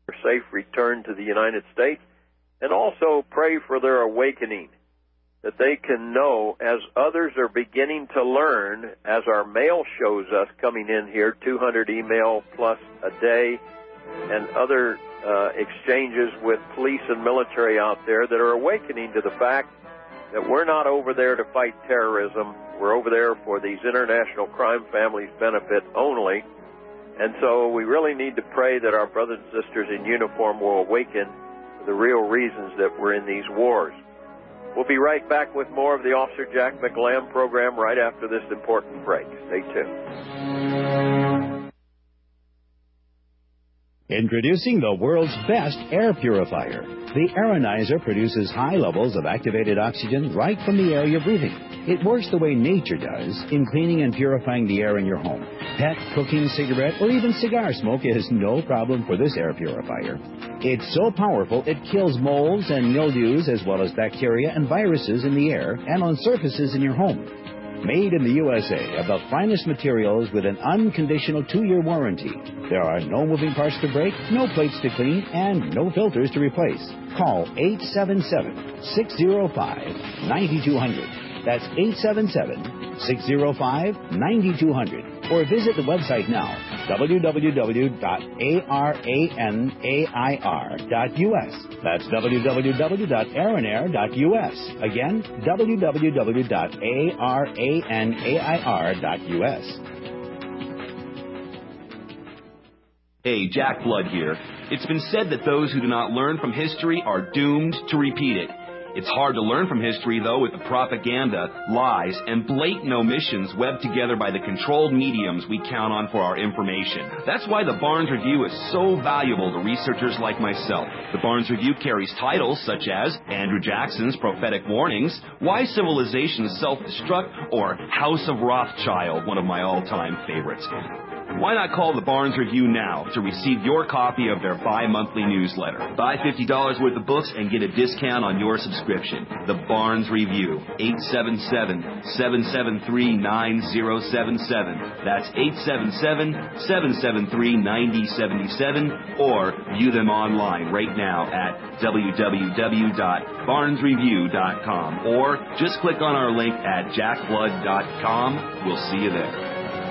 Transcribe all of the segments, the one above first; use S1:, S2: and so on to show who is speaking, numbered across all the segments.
S1: safe return to the United States, and also pray for their awakening, that they can know as others are beginning to learn, as our mail shows us coming in here, 200 email plus a day, and other exchanges with police and military out there that are awakening to the fact that we're not over there to fight terrorism. We're over there for these international crime families' benefit only. And so we really need to pray that our brothers and sisters in uniform will awaken to the real reasons that we're in these wars. We'll be right back with more of the Officer Jack McLamb program right after this important break. Stay tuned.
S2: Introducing the world's best air purifier. The Aeronizer produces high levels of activated oxygen right from the air you're breathing. It works the way nature does in cleaning and purifying the air in your home. Pet, cooking, cigarette, or even cigar smoke is no problem for this air purifier. It's so powerful it kills molds and mildews as well as bacteria and viruses in the air and on surfaces in your home. Made in the USA of the finest materials with an unconditional 2-year warranty. There are no moving parts to break, no plates to clean, and no filters to replace. Call 877-605-9200. That's 877-605-9200. Or visit the website now, www.aranair.us. That's www.aranair.us. Again, www.aranair.us.
S3: Hey, Jack Blood here. It's been said that those who do not learn from history are doomed to repeat it. It's hard to learn from history, though, with the propaganda, lies, and blatant omissions webbed together by the controlled mediums we count on for our information. That's why the Barnes Review is so valuable to researchers like myself. The Barnes Review carries titles such as Andrew Jackson's Prophetic Warnings, Why Civilizations Self-Destruct, or House of Rothschild, one of my all-time favorites. Why not call the Barnes Review now to receive your copy of their bi-monthly newsletter? Buy $50 worth of books and get a discount on your subscription. The Barnes Review, 877-773-9077. That's 877-773-9077. Or view them online right now at www.barnesreview.com. Or just click on our link at jackblood.com. We'll see you there.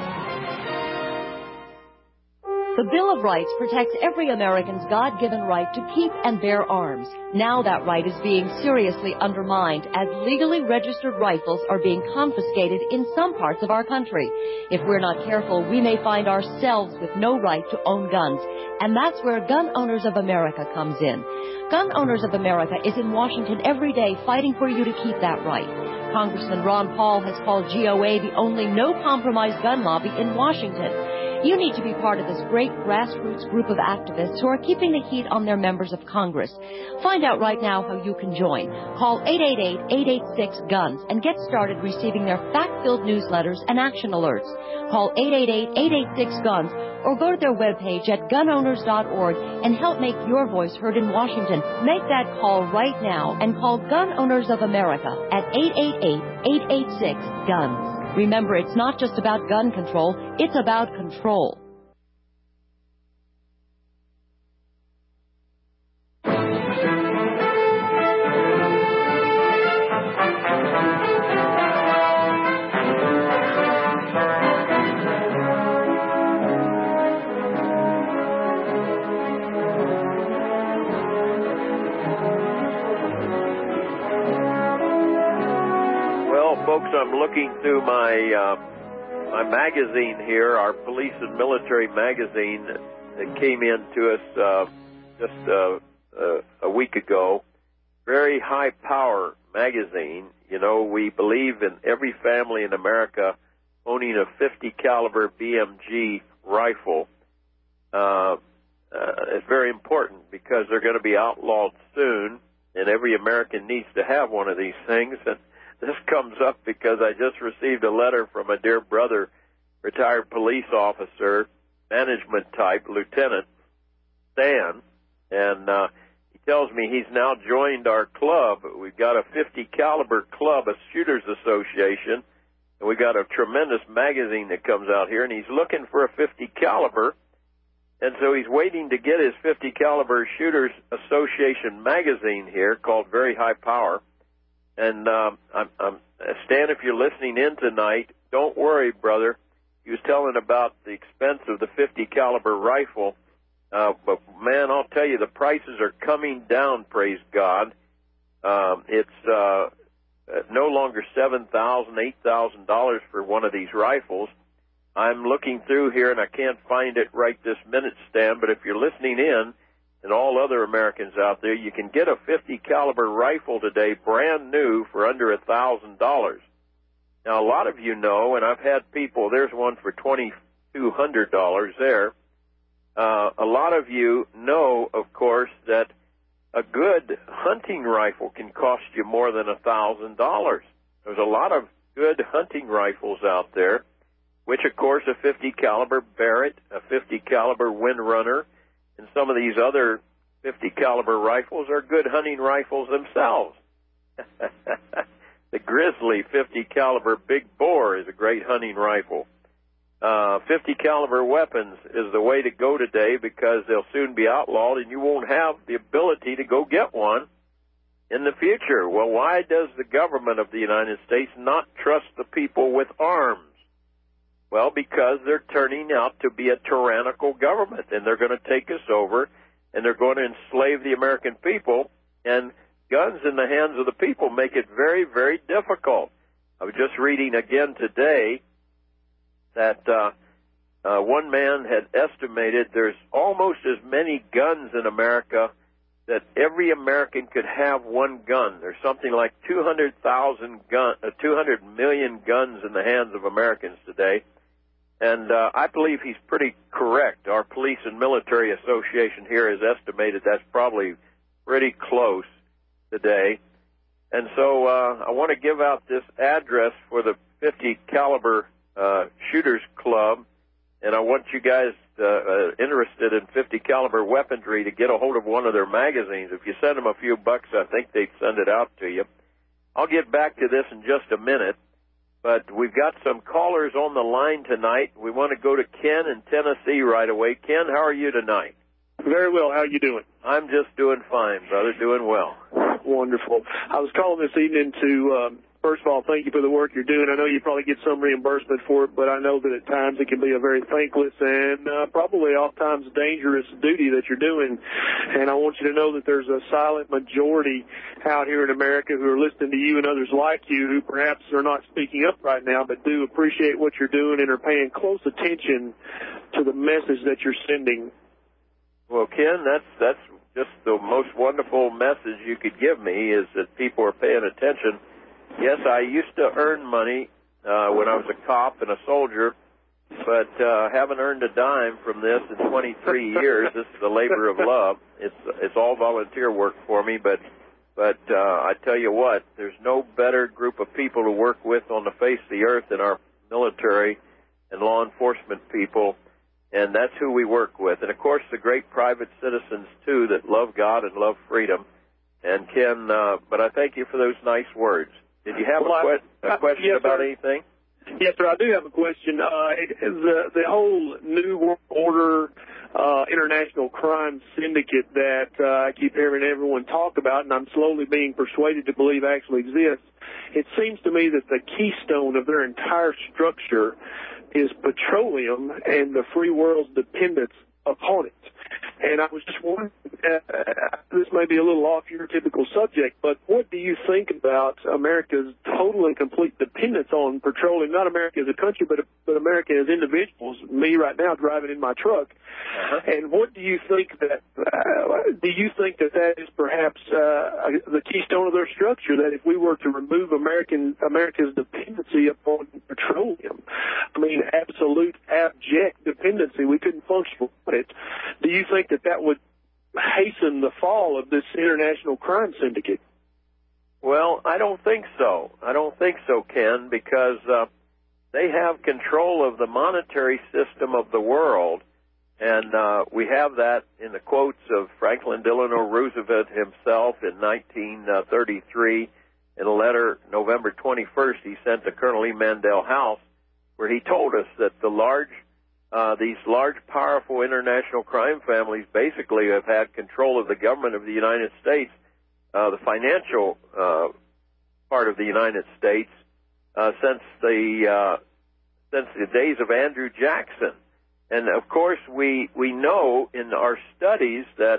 S4: The Bill of Rights protects every American's God-given right to keep and bear arms. Now that right is being seriously undermined as legally registered rifles are being confiscated in some parts of our country. If we're not careful, we may find ourselves with no right to own guns. And that's where Gun Owners of America comes in. Gun Owners of America is in Washington every day fighting for you to keep that right. Congressman Ron Paul has called GOA the only no-compromise gun lobby in Washington. You need to be part of this great grassroots group of activists who are keeping the heat on their members of Congress. Find out right now how you can join. Call 888-886-GUNS and get started receiving their fact-filled newsletters and action alerts. Call 888-886-GUNS or go to their webpage at gunowners.org and help make your voice heard in Washington. Make that call right now and call Gun Owners of America at 888-886-GUNS. Remember, it's not just about gun control, it's about control.
S1: Folks, I'm looking through my magazine here, our Police and Military magazine that came in to us just a week ago. Very high power magazine. You know, we believe in every family in America owning a 50 caliber BMG rifle. It's very important because they're going to be outlawed soon, and every American needs to have one of these things. And this comes up because I just received a letter from a dear brother, retired police officer, management type, Lieutenant Stan, and he tells me he's now joined our club. We've got a 50 caliber club, a shooters association, and we got a tremendous magazine that comes out here, and he's looking for a 50 caliber. And so he's waiting to get his 50 caliber Shooters Association magazine here called Very High Power. And Stan, if you're listening in tonight, don't worry, brother. He was telling about the expense of the 50 caliber rifle. But man, I'll tell you, the prices are coming down, praise God. It's no longer $7,000, $8,000 for one of these rifles. I'm looking through here, and I can't find it right this minute, Stan, but if you're listening in, and all other Americans out there, you can get a 50 caliber rifle today, brand new, for under $1,000. Now, a lot of you know, and I've had people, there's one for $2,200 there. A lot of you know, of course, that a good hunting rifle can cost you more than $1,000. There's a lot of good hunting rifles out there, which, of course, a 50 caliber Barrett, a 50 caliber Windrunner, and some of these other 50 caliber rifles are good hunting rifles themselves. The Grizzly 50 caliber Big Bore is a great hunting rifle. 50 caliber weapons is the way to go today because they'll soon be outlawed and you won't have the ability to go get one in the future. Well, why does the government of the United States not trust the people with arms? Well, because they're turning out to be a tyrannical government, and they're going to take us over, and they're going to enslave the American people, and guns in the hands of the people make it very, very difficult. I was just reading again today that one man had estimated there's almost as many guns in America that every American could have one gun. There's something like 200 million guns in the hands of Americans today. And I believe he's pretty correct. Our Police and Military Association here has estimated that's probably pretty close today. And so I want to give out this address for the 50 caliber Shooters Club, and I want you guys interested in 50 caliber weaponry to get a hold of one of their magazines. If you send them a few bucks, I think they'd send it out to you. I'll get back to this in just a minute. But we've got some callers on the line tonight. We want to go to Ken in Tennessee right away. Ken, how are you tonight?
S5: Very well. How are you doing?
S1: I'm just doing fine, brother, doing well.
S5: Wonderful. I was calling this evening to, first of all, thank you for the work you're doing. I know you probably get some reimbursement for it, but I know that at times it can be a very thankless and probably oftentimes dangerous duty that you're doing. And I want you to know that there's a silent majority out here in America who are listening to you and others like you who perhaps are not speaking up right now but do appreciate what you're doing and are paying close attention to the message that you're sending.
S1: Well, Ken, that's just the most wonderful message you could give me is that people are paying attention. Yes, I used to earn money when I was a cop and a soldier, but haven't earned a dime from this in 23 years. This is a labor of love. It's all volunteer work for me, but I tell you what, there's no better group of people to work with on the face of the earth than our military and law enforcement people, and that's who we work with. And, of course, the great private citizens, too, that love God and love freedom. And, Ken, but I thank you for those nice words. Did you have a question
S5: yes,
S1: about
S5: sir.
S1: anything?
S5: Yes, sir, I do have a question. The whole New World Order international crime syndicate that I keep hearing everyone talk about, and I'm slowly being persuaded to believe actually exists, it seems to me that the keystone of their entire structure is petroleum and the free world's dependence upon it. And I was just wondering, this may be a little off your typical subject, but what do you think about America's total and complete dependence on petroleum? Not America as a country, but America as individuals. Me right now driving in my truck. And what do you think that? Do you think that is perhaps the keystone of their structure? That if we were to remove America's dependency upon petroleum, I mean absolute abject dependency, we couldn't function without it. Do you think that would hasten the fall of this international crime syndicate?
S1: Well, I don't think so. I don't think so, Ken, because they have control of the monetary system of the world, and we have that in the quotes of Franklin Delano Roosevelt himself in 1933 in a letter November 21st he sent to Colonel E. Mandel House, where he told us that the large these large, powerful international crime families basically have had control of the government of the United States, the financial part of the United States, since the days of Andrew Jackson. And of course, we know in our studies that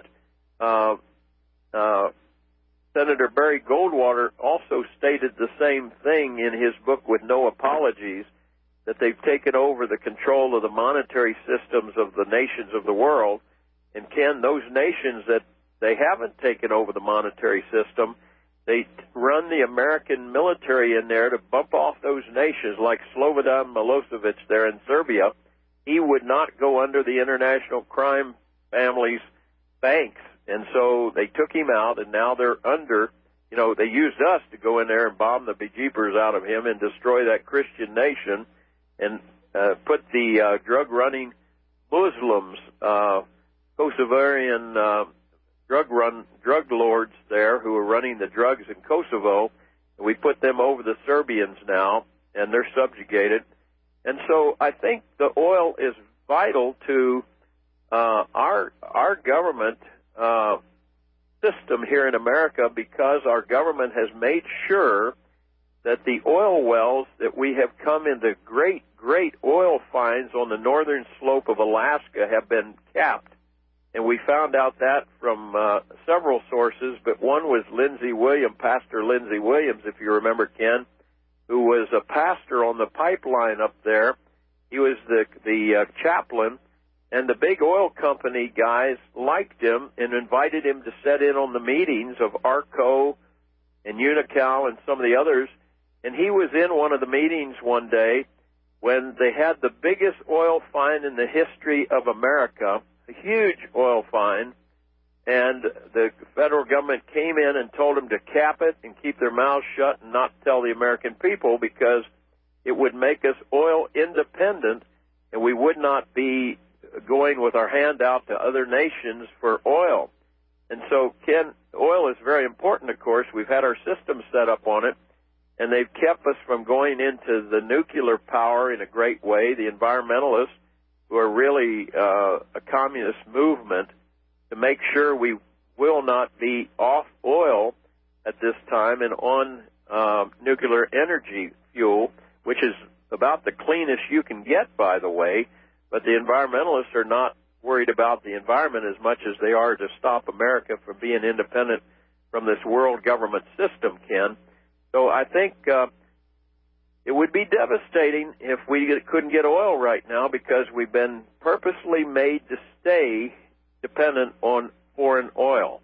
S1: Senator Barry Goldwater also stated the same thing in his book With No Apologies, that they've taken over the control of the monetary systems of the nations of the world. And Ken, those nations that they haven't taken over the monetary system, they run the American military in there to bump off those nations, like Slobodan Milosevic there in Serbia. He would not go under the international crime family's banks. And so they took him out, and now they're under, they used us to go in there and bomb the bejeepers out of him and destroy that Christian nation and put the drug-running Muslims, Kosovarian drug lords there who are running the drugs in Kosovo. We put them over the Serbians now, and they're subjugated. And so I think the oil is vital to our government system here in America, because our government has made sure that the oil wells that we have come into great oil finds on the northern slope of Alaska have been capped. And we found out that from several sources, but one was Pastor Lindsey Williams, if you remember, Ken, who was a pastor on the pipeline up there. He was the chaplain, and the big oil company guys liked him and invited him to sit in on the meetings of ARCO and Unocal and some of the others. And he was in one of the meetings one day when they had the biggest oil find in the history of America, a huge oil find, and the federal government came in and told them to cap it and keep their mouths shut and not tell the American people, because it would make us oil independent and we would not be going with our hand out to other nations for oil. And so, Ken, oil is very important, of course. We've had our system set up on it, and they've kept us from going into the nuclear power in a great way. The environmentalists, who are really a communist movement, to make sure we will not be off oil at this time and on nuclear energy fuel, which is about the cleanest you can get, by the way. But the environmentalists are not worried about the environment as much as they are to stop America from being independent from this world government system, Ken. So I think it would be devastating if we couldn't get oil right now, because we've been purposely made to stay dependent on foreign oil.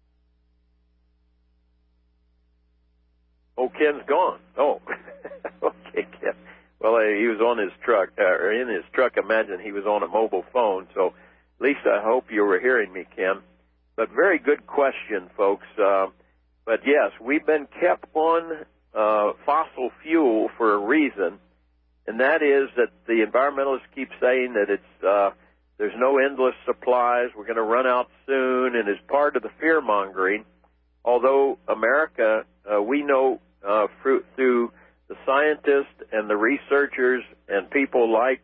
S1: Oh, Ken's gone. Oh, okay, Ken. Well, he was on his truck, or in his truck. Imagine he was on a mobile phone. So at least I hope you were hearing me, Ken. But very good question, folks. But yes, we've been kept on fossil fuel for a reason, and that is that the environmentalists keep saying that it's there's no endless supplies, we're going to run out soon, and as part of the fear-mongering, although America, we know through the scientists and the researchers and people like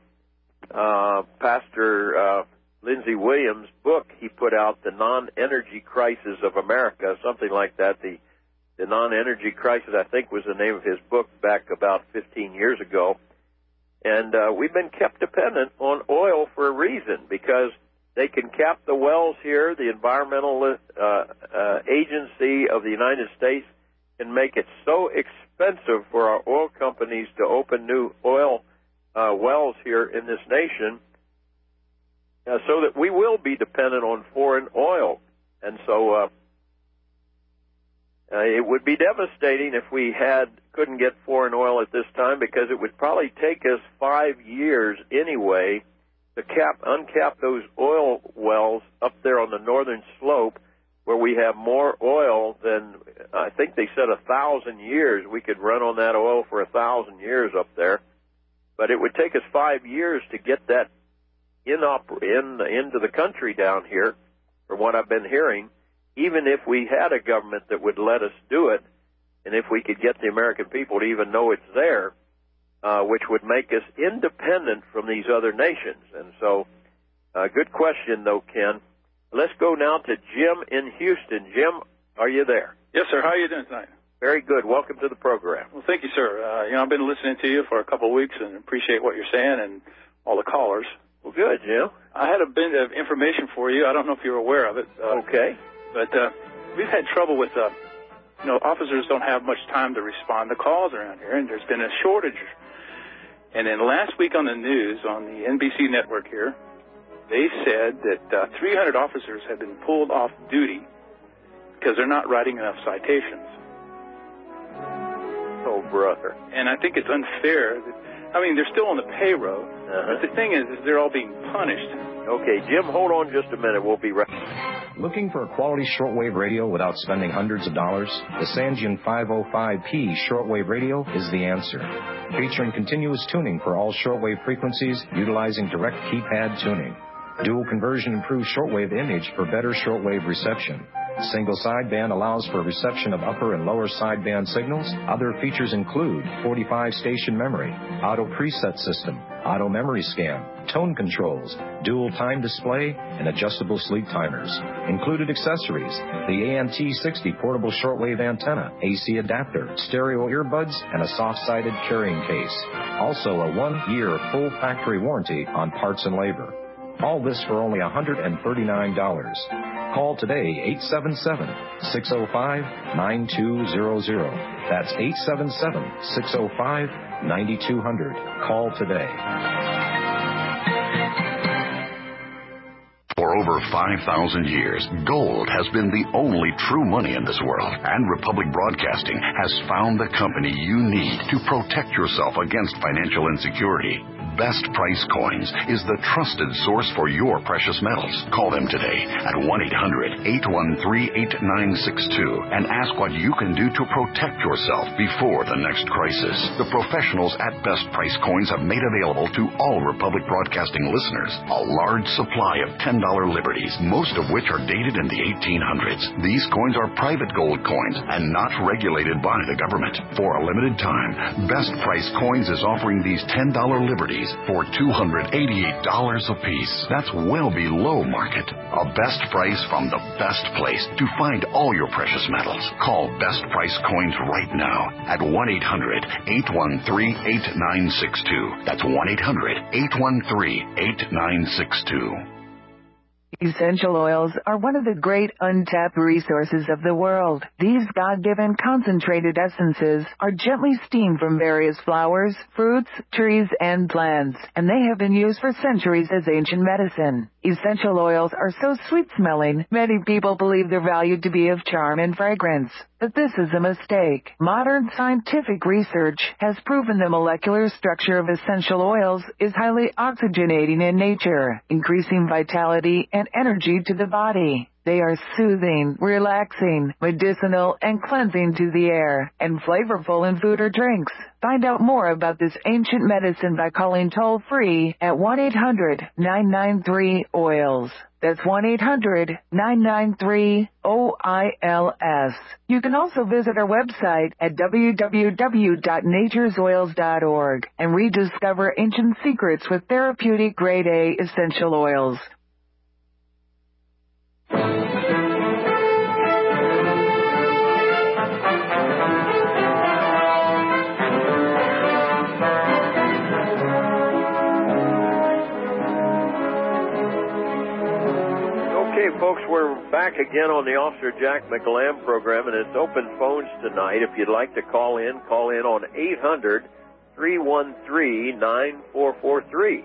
S1: Pastor Lindsey Williams' book he put out, The Non-Energy Crisis of America, something like that. The Non-Energy Crisis, I think, was the name of his book back about 15 years ago. And we've been kept dependent on oil for a reason, because they can cap the wells here. The Environmental Agency of the United States can make it so expensive for our oil companies to open new oil wells here in this nation, so that we will be dependent on foreign oil. And so it would be devastating if we couldn't get foreign oil at this time, because it would probably take us 5 years anyway to uncap those oil wells up there on the northern slope, where we have more oil than, I think they said 1,000 years. We could run on that oil for 1,000 years up there. But it would take us 5 years to get that into the country down here, from what I've been hearing, even if we had a government that would let us do it, and if we could get the American people to even know it's there. which would make us independent from these other nations. And so, good question, though, Ken. Let's go now to Jim in Houston. Jim, are you there?
S6: Yes, sir. How are you doing tonight?
S1: Very good. Welcome to the program.
S6: Well, thank you, sir. I've been listening to you for a couple of weeks and appreciate what you're saying and all the callers.
S1: Well, good, Jim.
S6: I had a bit of information for you. I don't know if you're aware of it.
S1: Okay.
S6: But we've had trouble with, officers don't have much time to respond to calls around here, and there's been a shortage. And then last week on the news, on the NBC network here, they said that 300 officers have been pulled off duty because they're not writing enough citations.
S1: Oh, brother.
S6: And I think it's unfair. They're still on the payroll, but the thing is they're all being punished.
S1: Okay, Jim, hold on just a minute. We'll be right.
S7: Looking for a quality shortwave radio without spending hundreds of dollars? The Sangean 505P shortwave radio is the answer. Featuring continuous tuning for all shortwave frequencies, utilizing direct keypad tuning. Dual conversion improves shortwave image for better shortwave reception. Single sideband allows for reception of upper and lower sideband signals. Other features include 45 station memory, auto preset system, auto memory scan, tone controls, dual time display, and adjustable sleep timers. Included accessories: the ANT60 portable shortwave antenna, AC adapter, stereo earbuds, and a soft-sided carrying case. Also a 1-year full factory warranty on parts and labor. All this for only $139. Call today, 877-605-9200. That's 877-605-9200. Call today.
S8: For over 5,000 years, gold has been the only true money in this world, and Republic Broadcasting has found the company you need to protect yourself against financial insecurity. Best Price Coins is the trusted source for your precious metals. Call them today at 1-800-813-8962 and ask what you can do to protect yourself before the next crisis. The professionals at Best Price Coins have made available to all Republic Broadcasting listeners a large supply of $10 liberties, most of which are dated in the 1800s. These coins are private gold coins and not regulated by the government. For a limited time, Best Price Coins is offering these $10 liberties for $288 apiece. That's well below market. A best price from the best place to find all your precious metals. Call Best Price Coins right now at 1-800-813-8962. That's 1-800-813-8962.
S9: Essential oils are one of the great untapped resources of the world. These God-given concentrated essences are gently steamed from various flowers, fruits, trees, and plants, and they have been used for centuries as ancient medicine. Essential oils are so sweet-smelling, many people believe their value to be of charm and fragrance. But this is a mistake. Modern scientific research has proven the molecular structure of essential oils is highly oxygenating in nature, increasing vitality and energy to the body. They are soothing, relaxing, medicinal, and cleansing to the air, and flavorful in food or drinks. Find out more about this ancient medicine by calling toll-free at 1-800-993-OILS. That's 1-800-993-OILS. You can also visit our website at www.naturesoils.org and rediscover ancient secrets with therapeutic grade A essential oils.
S1: Okay, folks, we're back again on the Officer Jack McLam program, and it's open phones tonight. If you'd like to call in on 800-313-9443,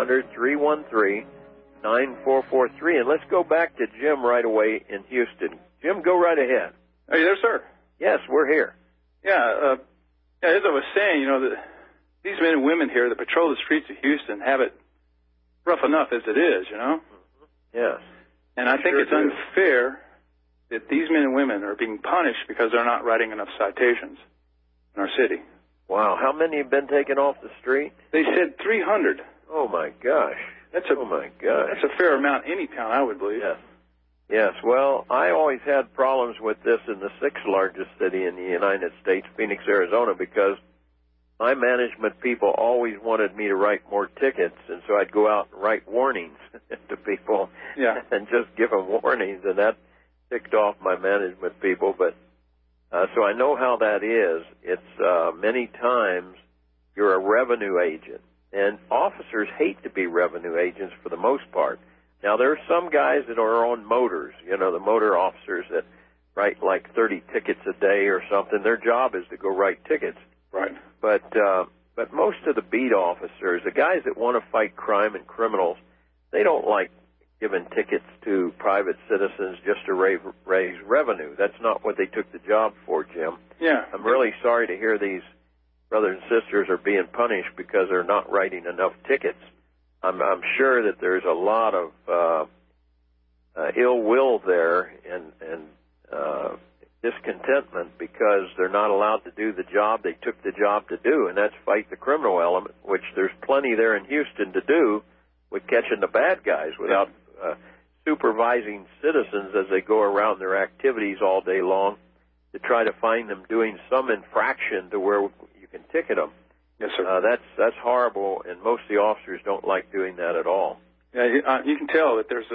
S1: 800-313-9443. And let's go back to Jim right away in Houston. Jim, go right ahead.
S6: Are you there, sir?
S1: Yes, we're here.
S6: Yeah, as I was saying, that these men and women here that patrol the streets of Houston have it rough enough as it is,
S1: Yes.
S6: And I think it's unfair that these men and women are being punished because they're not writing enough citations in our city.
S1: Wow. How many have been taken off the street?
S6: They said 300.
S1: Oh, my gosh. That's a
S6: fair amount any town, I would believe.
S1: Yes. Yes. Well, I always had problems with this in the 6th largest city in the United States, Phoenix, Arizona, because my management people always wanted me to write more tickets, and so I'd go out and write warnings to people and just give them warnings, and that ticked off my management people. But so I know how that is. It's many times you're a revenue agent, and officers hate to be revenue agents for the most part. Now, there are some guys that are on motors, the motor officers that write like 30 tickets a day or something. Their job is to go write tickets.
S6: Right.
S1: But most of the beat officers, the guys that want to fight crime and criminals, they don't like giving tickets to private citizens just to raise revenue. That's not what they took the job for, Jim.
S6: Yeah.
S1: I'm really sorry to hear these brothers and sisters are being punished because they're not writing enough tickets. I'm sure that there's a lot of ill will there and discontentment because they're not allowed to do the job they took the job to do, and that's fight the criminal element, which there's plenty there in Houston to do with catching the bad guys without supervising citizens as they go around their activities all day long to try to find them doing some infraction to where you can ticket them.
S6: Yes, sir.
S1: That's horrible, and most of the officers don't like doing that at all.
S6: Yeah, you can tell that there's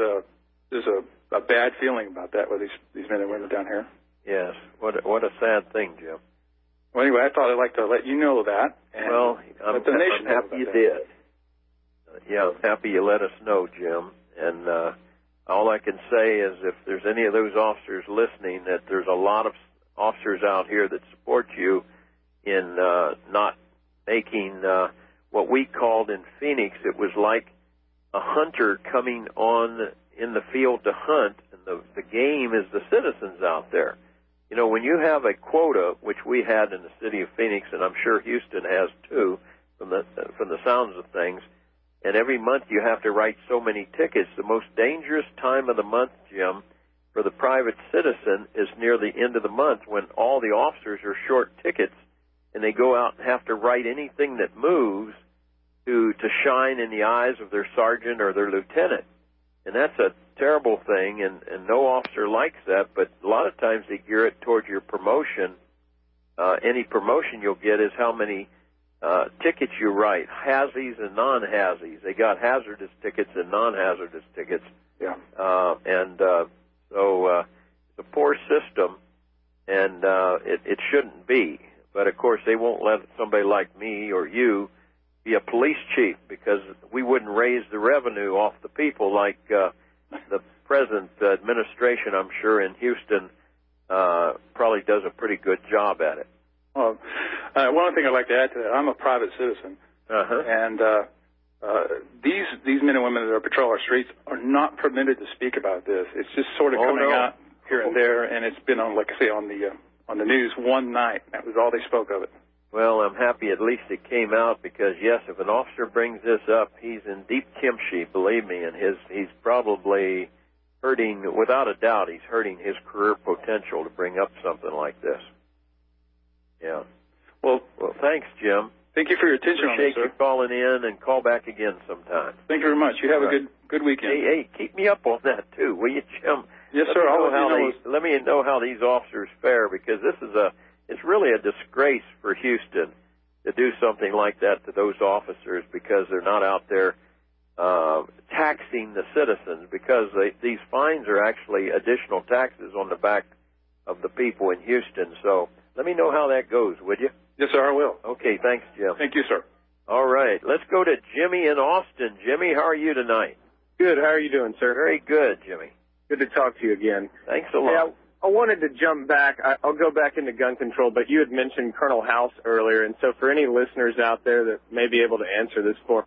S6: a bad feeling about that with these men and women down here.
S1: Yes. What a sad thing, Jim.
S6: Well, anyway, I thought I'd like to let you know that. And
S1: well, I'm happy you did. Yeah, I'm happy you let us know, Jim. And all I can say is if there's any of those officers listening, that there's a lot of officers out here that support you in not making what we called in Phoenix, it was like a hunter coming on in the field to hunt, and the game is the citizens out there. When you have a quota, which we had in the city of Phoenix, and I'm sure Houston has too, from the sounds of things, and every month you have to write so many tickets, the most dangerous time of the month, Jim, for the private citizen is near the end of the month when all the officers are short tickets, and they go out and have to write anything that moves to shine in the eyes of their sergeant or their lieutenant. And that's a terrible thing, and no officer likes that, but a lot of times they gear it towards your promotion. Any promotion you'll get is how many tickets you write, hazzies and non-hazzies. They got hazardous tickets and non-hazardous tickets.
S6: Yeah.
S1: So it's a poor system, and it shouldn't be. But, of course, they won't let somebody like me or you be a police chief because we wouldn't raise the revenue off the people like the present administration, I'm sure, in Houston probably does a pretty good job at it.
S6: Well, one thing I'd like to add to that, I'm a private citizen, and these men and women that are patrol our streets are not permitted to speak about this. It's just sort of coming out here and there, and it's been on, like I say, on the news one night. That was all they spoke of it.
S1: Well, I'm happy at least it came out because, yes, if an officer brings this up, he's in deep kimchi, believe me, and he's probably hurting, without a doubt, he's hurting his career potential to bring up something like this. Yeah. Well, thanks, Jim.
S6: Thank you for your attention on this, sir.
S1: Appreciate you calling in, and call back again sometime.
S6: Thank you very much. You have a good weekend.
S1: Hey, keep me up on that, too, will you, Jim?
S6: Yes, sir.
S1: Let me know how these officers fare, because it's really a disgrace for Houston to do something like that to those officers because they're not out there taxing the citizens, because these fines are actually additional taxes on the back of the people in Houston. So let me know how that goes, would you?
S6: Yes, sir, I will.
S1: Okay, thanks, Jim.
S6: Thank you, sir.
S1: All right, let's go to Jimmy in Austin. Jimmy, how are you tonight?
S10: Good. How are you doing, sir?
S1: Very good, Jimmy.
S10: Good to talk to you again.
S1: Thanks a lot.
S10: Hey, I wanted to jump back. I'll go back into gun control, but you had mentioned Colonel House earlier, and so for any listeners out there that may be able to answer this for,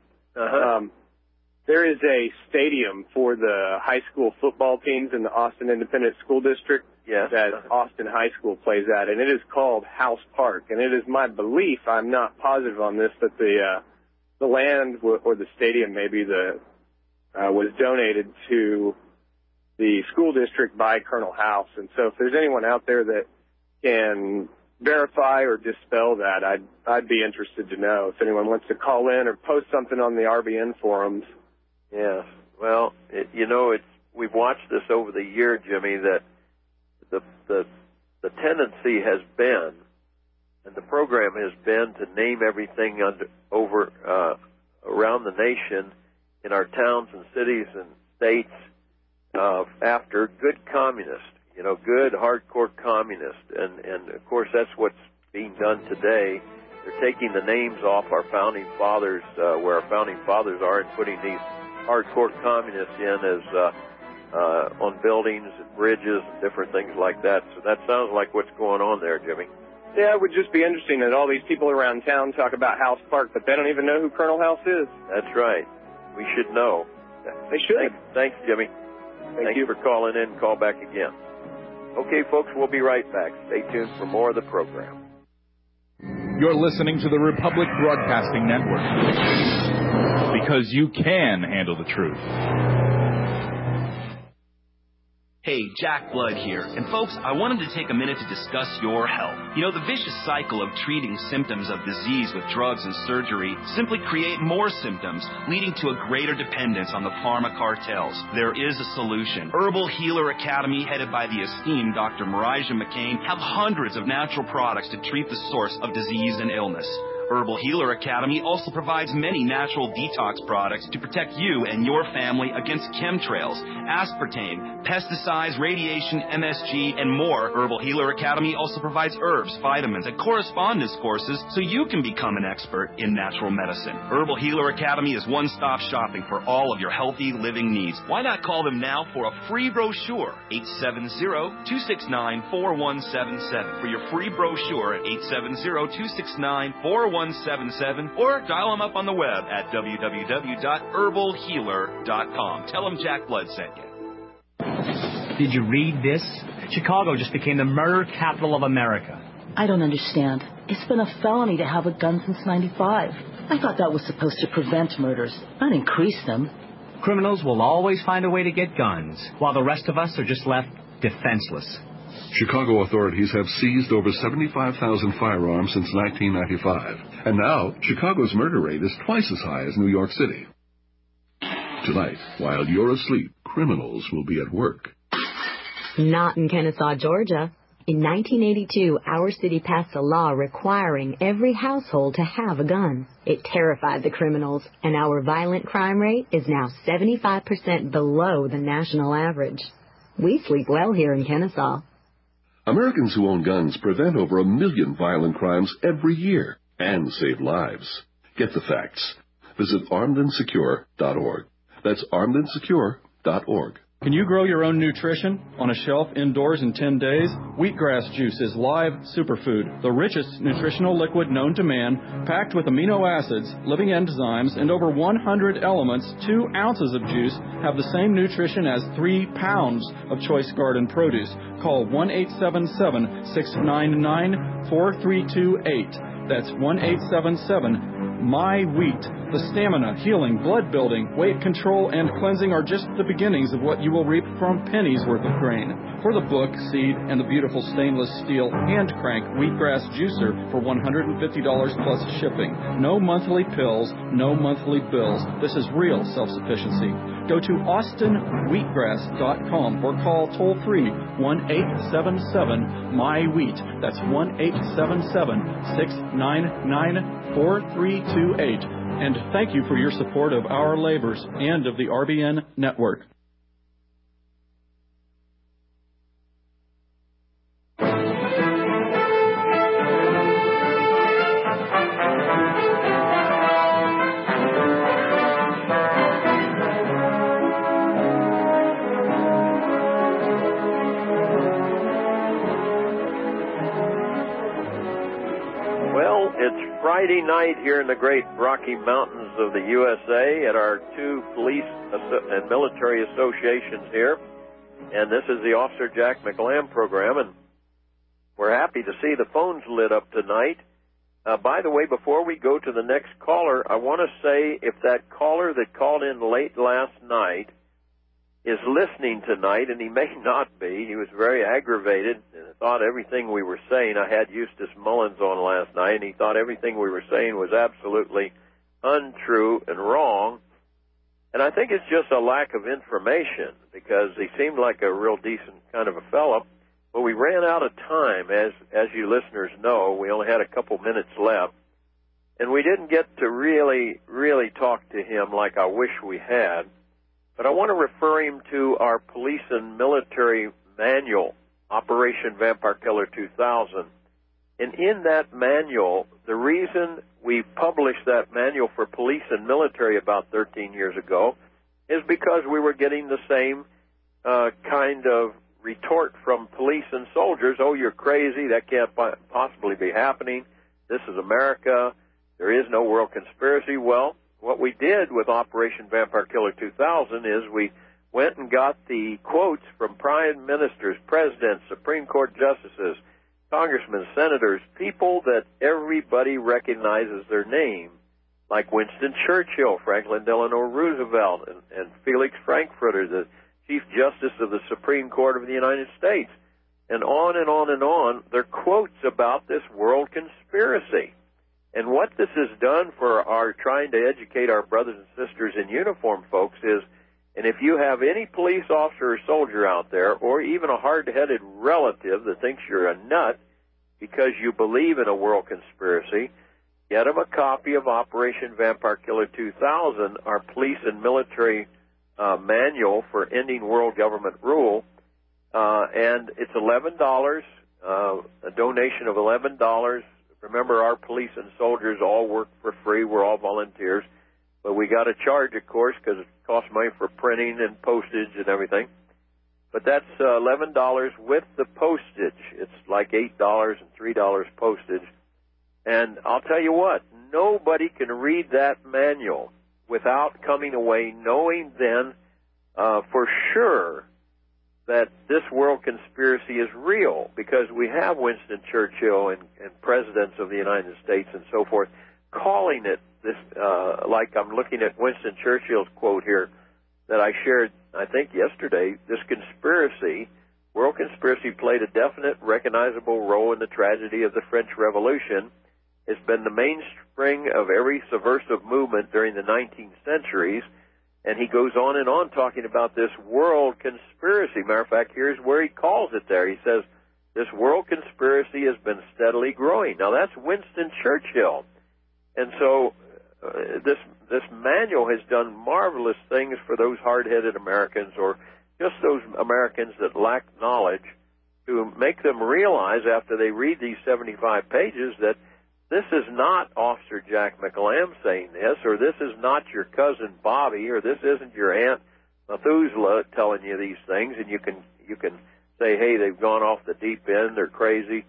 S10: there is a stadium for the high school football teams in the Austin Independent School District that Austin High School plays at, and it is called House Park. And it is my belief, I'm not positive on this, that the land or the stadium maybe was donated to the school district by Colonel House. And so if there's anyone out there that can verify or dispel that, I'd be interested to know if anyone wants to call in or post something on the RBN forums.
S1: Yeah. Well, we've watched this over the year, Jimmy, that the tendency has been And the program has been to name everything around the nation in our towns and cities and states after good communists, good hardcore communists. And of course, that's what's being done today. They're taking the names off our founding fathers, where our founding fathers are, and putting these hardcore communists in as on buildings and bridges and different things like that. So that sounds like what's going on there, Jimmy.
S10: Yeah, it would just be interesting that all these people around town talk about House Park, but they don't even know who Colonel House is.
S1: That's right. We should know.
S10: They should.
S1: Thanks, Jimmy. Thank you for calling in. Call back again. Okay, folks, we'll be right back. Stay tuned for more of the program.
S11: You're listening to the Republic Broadcasting Network, because you can handle the truth.
S3: Hey, Jack Blood here. And folks, I wanted to take a minute to discuss your health. The vicious cycle of treating symptoms of disease with drugs and surgery simply create more symptoms, leading to a greater dependence on the pharma cartels. There is a solution. Herbal Healer Academy, headed by the esteemed Dr. Marijah McCain, have hundreds of natural products to treat the source of disease and illness. Herbal Healer Academy also provides many natural detox products to protect you and your family against chemtrails, aspartame, pesticides, radiation, MSG, and more. Herbal Healer Academy also provides herbs, vitamins, and correspondence courses so you can become an expert in natural medicine. Herbal Healer Academy is one-stop shopping for all of your healthy living needs. Why not call them now for a free brochure? 870-269-4177 for your free brochure at 870-269-4177, or dial them up on the web at www.herbalhealer.com. Tell them Jack Blood sent you.
S12: Did you read this? Chicago just became the murder capital of America.
S13: I don't understand. It's been a felony to have a gun since '95. I thought that was supposed to prevent murders, not increase them.
S12: Criminals will always find a way to get guns, while the rest of us are just left defenseless.
S14: Chicago authorities have seized over 75,000 firearms since 1995. And now, Chicago's murder rate is twice as high as New York City. Tonight, while you're asleep, criminals will be at work.
S15: Not in Kennesaw, Georgia. In 1982, our city passed a law requiring every household to have a gun. It terrified the criminals, and our violent crime rate is now 75% below the national average. We sleep well here in Kennesaw.
S14: Americans who own guns prevent over 1 million violent crimes every year and save lives. Get the facts. Visit armedandsecure.org. That's armedandsecure.org.
S16: Can you grow your own nutrition on a shelf indoors in 10 days? Wheatgrass juice is live superfood, the richest nutritional liquid known to man, packed with amino acids, living enzymes, and over 100 elements. 2 ounces of juice have the same nutrition as 3 pounds of choice garden produce. Call 1-877-699-4328. That's 1-877-MY-WHEAT. The stamina, healing, blood building, weight control, and cleansing are just the beginnings of what you will reap from pennies worth of grain. For the book, seed, and the beautiful stainless steel hand crank wheatgrass juicer for $150 plus shipping. No monthly pills, no monthly bills. This is real self-sufficiency. Go to austinwheatgrass.com or call toll-free 1-877-MY-WHEAT. That's 1-877-699-4328. And thank you for your support of our labors and of the RBN Network.
S1: Friday night here in the great Rocky Mountains of the USA at our 2 police and military associations here. And this is the Officer Jack McLam program, and we're happy to see the phones lit up tonight. By the way, before we go to the next caller, I want to say if that caller that called in late last night is listening tonight, and he may not be. He was very aggravated and thought everything we were saying. I had Eustace Mullins on last night, and he thought everything we were saying was absolutely untrue and wrong. And I think it's just a lack of information, because he seemed like a real decent kind of a fellow. Well, we ran out of time, as you listeners know. We only had a couple minutes left, and we didn't get to really talk to him like I wish we had. But I want to refer him to our police and military manual, Operation Vampire Killer 2000. And in that manual, the reason we published that manual for police and military about 13 years ago is because we were getting the same kind of retort from police and soldiers. Oh, you're crazy. That can't possibly be happening. This is America. There is no world conspiracy. Well, what we did with Operation Vampire Killer 2000 is we went and got the quotes from prime ministers, presidents, Supreme Court justices, congressmen, senators, people that everybody recognizes their name, like Winston Churchill, Franklin Delano Roosevelt, and Felix Frankfurter, the Chief Justice of the Supreme Court of the United States, and on and on and on. They're quotes about this world conspiracy. And what this has done for our trying to educate our brothers and sisters in uniform, folks, is, and if you have any police officer or soldier out there, or even a hard-headed relative that thinks you're a nut because you believe in a world conspiracy, get them a copy of Operation Vampire Killer 2000, our police and military manual for ending world government rule, and it's $11, a donation of $11. Remember, our police and soldiers all work for free. We're all volunteers. But we got to charge, of course, because it costs money for printing and postage and everything. But that's $11 with the postage. It's like $8 and $3 postage. And I'll tell you what, nobody can read that manual without coming away knowing then for sure that this world conspiracy is real, because we have Winston Churchill and presidents of the United States and so forth calling it this, like I'm looking at Winston Churchill's quote here that I shared, I think, yesterday. This conspiracy, world conspiracy, played a definite, recognizable role in the tragedy of the French Revolution. It's been the mainspring of every subversive movement during the 19th centuries. And he goes on and on talking about this world conspiracy. Matter of fact, here's where he calls it there. He says, this world conspiracy has been steadily growing. Now, that's Winston Churchill. And so this manual has done marvelous things for those hard-headed Americans, or just those Americans that lack knowledge, to make them realize after they read these 75 pages that this is not Officer Jack McLam saying this, or this is not your cousin Bobby, or this isn't your Aunt Methuselah telling you these things, and you can say, hey, they've gone off the deep end, they're crazy.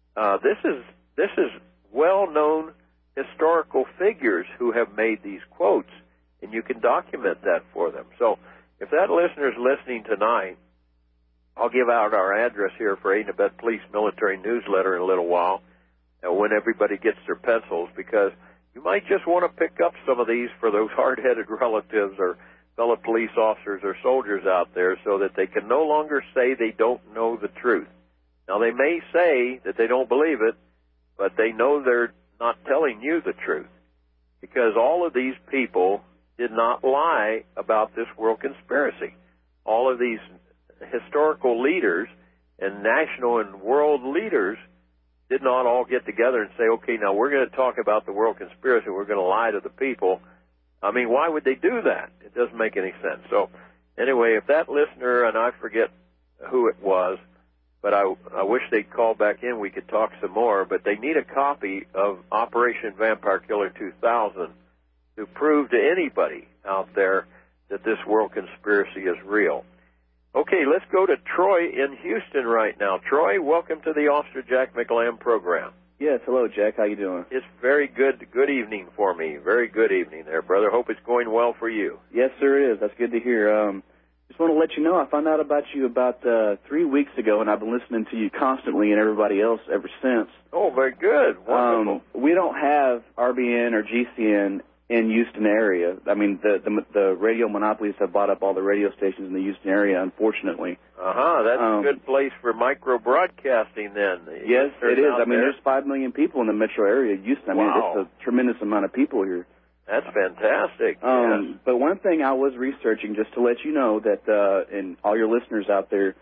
S1: This is well-known historical figures who have made these quotes, and you can document that for them. So if that listener is listening tonight, I'll give out our address here for Aid and Abet Police Military Newsletter in a little while, when everybody gets their pencils, because you might just want to pick up some of these for those hard-headed relatives or fellow police officers or soldiers out there, so that they can no longer say they don't know the truth. Now, they may say that they don't believe it, but they know they're not telling you the truth, because all of these people did not lie about this world conspiracy. All of these historical leaders and national and world leaders did not all get together and say, okay, now we're going to talk about the world conspiracy, we're going to lie to the people. I mean, why would they do that? It doesn't make any sense. So anyway, if that listener, and I forget who it was, but I wish they'd call back in, we could talk some more, but they need a copy of Operation Vampire Killer 2000 to prove to anybody out there that this world conspiracy is real. Okay, let's go to Troy in Houston right now. Troy, welcome to the Officer Jack McLam program.
S17: Yes, hello, Jack. How you doing?
S1: It's very good. Good evening for me. Very good evening there, brother. Hope it's going well for you.
S17: Yes, sir, it is. That's good to hear. Just want to let you know, I found out about you about 3 weeks ago, and I've been listening to you constantly and everybody else ever since.
S1: Oh, very good. Wonderful.
S17: We don't have RBN or GCN in Houston area. I mean, the radio monopolies have bought up all the radio stations in the Houston area, unfortunately.
S1: That's a good place for micro broadcasting then.
S17: Yes, it is. I mean, there's 5 million people in the metro area of Houston. I mean, it's a tremendous amount of people here.
S1: That's fantastic.
S17: But one thing I was researching, just to let you know that, and all your listeners out there,